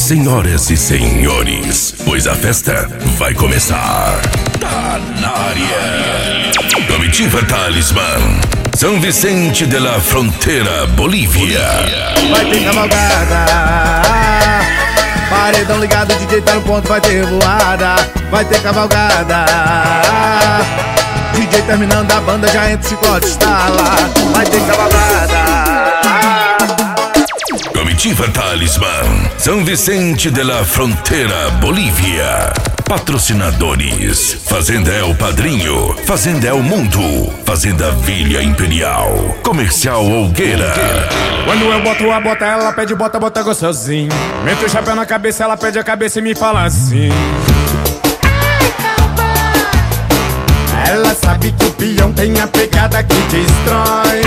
Senhoras e senhores, pois a festa vai começar. Tá na área. Comitiva Talismã, São Vicente de la Frontera, Bolívia. Vai ter cavalgada, paredão ligado, DJ tá no ponto, vai ter voada. Vai ter cavalgada, DJ terminando a banda, já entra o chicote, está lá. Vai ter cavalgada. Comitiva Talismã, São Vicente de la Frontera, Bolívia. Patrocinadores: Fazenda El Padrinho, Fazenda El Mundo, Fazenda Vila Imperial, Comercial Olgueira. Quando eu boto a bota, ela pede bota, bota gostosinho. Meto o chapéu na cabeça, ela pede a cabeça e me fala assim: ela sabe que o peão tem a pegada que destrói.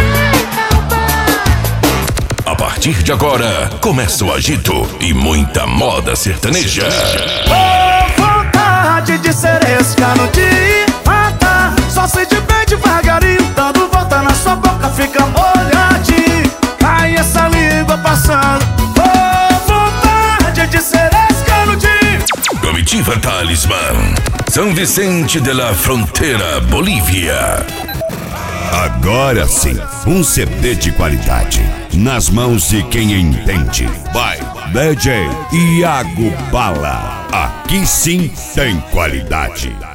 A partir de agora, começa o agito e muita moda sertaneja. Vontade de ser esse cano de mata, só se de bem devagarinho, dando volta na sua boca, fica molhadinho. Ai, essa língua passando. Vontade de ser esse cano de. Comitiva Talismã, São Vicente de la Frontera, Bolívia. Agora sim, um CD de qualidade nas mãos de quem entende. Vai, DJ Iago Bala. Aqui sim tem qualidade.